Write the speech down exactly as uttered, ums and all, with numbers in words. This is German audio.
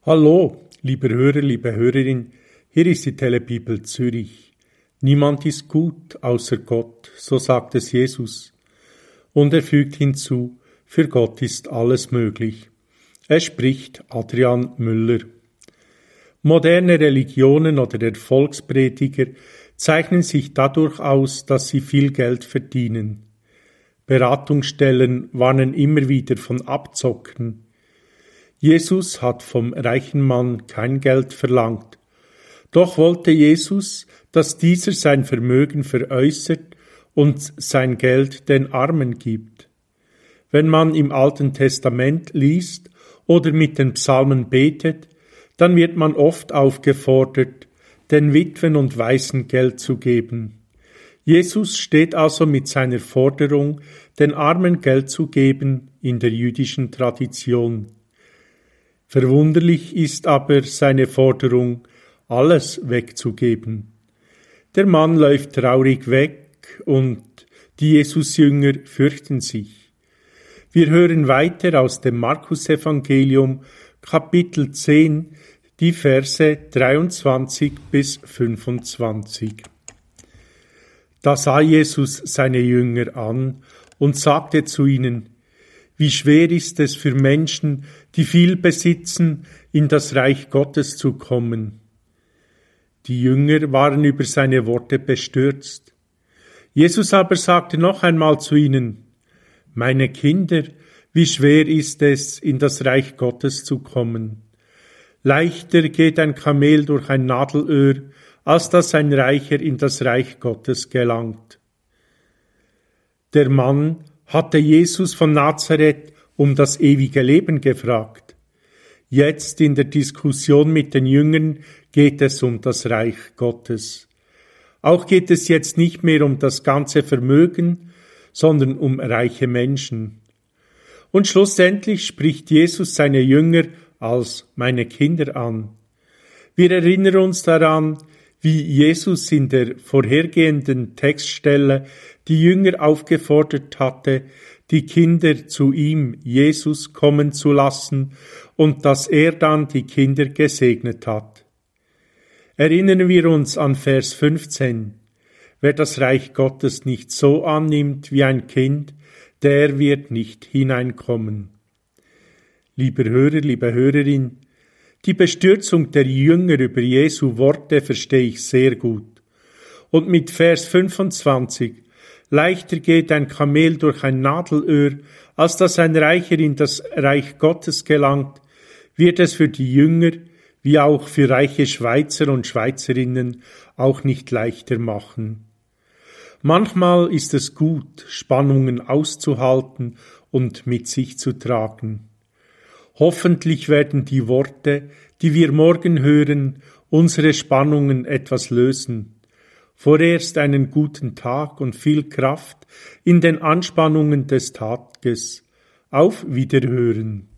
Hallo, lieber Hörer, liebe Hörerin, hier ist die Telebibel Zürich. Niemand ist gut außer Gott, so sagt es Jesus. Und er fügt hinzu, für Gott ist alles möglich. Es spricht Adrian Müller. Moderne Religionen oder Erfolgsprediger zeichnen sich dadurch aus, dass sie viel Geld verdienen. Beratungsstellen warnen immer wieder von Abzocken. Jesus hat vom reichen Mann kein Geld verlangt. Doch wollte Jesus, dass dieser sein Vermögen veräußert und sein Geld den Armen gibt. Wenn man im Alten Testament liest oder mit den Psalmen betet, dann wird man oft aufgefordert, den Witwen und Waisen Geld zu geben. Jesus steht also mit seiner Forderung, den Armen Geld zu geben, in der jüdischen Tradition. Verwunderlich ist aber seine Forderung, alles wegzugeben. Der Mann läuft traurig weg und die Jesusjünger fürchten sich. Wir hören weiter aus dem Markus-Evangelium, Kapitel zehn, die Verse dreiundzwanzig bis fünfundzwanzig. Da sah Jesus seine Jünger an und sagte zu ihnen: Wie schwer ist es für Menschen, die viel besitzen, in das Reich Gottes zu kommen. Die Jünger waren über seine Worte bestürzt. Jesus aber sagte noch einmal zu ihnen: Meine Kinder, wie schwer ist es, in das Reich Gottes zu kommen. Leichter geht ein Kamel durch ein Nadelöhr, als dass ein Reicher in das Reich Gottes gelangt. Der Mann hatte Jesus von Nazareth um das ewige Leben gefragt. Jetzt in der Diskussion mit den Jüngern geht es um das Reich Gottes. Auch geht es jetzt nicht mehr um das ganze Vermögen, sondern um reiche Menschen. Und schlussendlich spricht Jesus seine Jünger als meine Kinder an. Wir erinnern uns daran, wie Jesus in der vorhergehenden Textstelle die Jünger aufgefordert hatte, die Kinder zu ihm, Jesus, kommen zu lassen und dass er dann die Kinder gesegnet hat. Erinnern wir uns an Vers fünfzehn. Wer das Reich Gottes nicht so annimmt wie ein Kind, der wird nicht hineinkommen. Lieber Hörer, liebe Hörerin, die Bestürzung der Jünger über Jesu Worte verstehe ich sehr gut. Und mit Vers fünfundzwanzig, leichter geht ein Kamel durch ein Nadelöhr, als dass ein Reicher in das Reich Gottes gelangt, wird es für die Jünger, wie auch für reiche Schweizer und Schweizerinnen, auch nicht leichter machen. Manchmal ist es gut, Spannungen auszuhalten und mit sich zu tragen. Hoffentlich werden die Worte, die wir morgen hören, unsere Spannungen etwas lösen. Vorerst einen guten Tag und viel Kraft in den Anspannungen des Tages. Auf Wiederhören.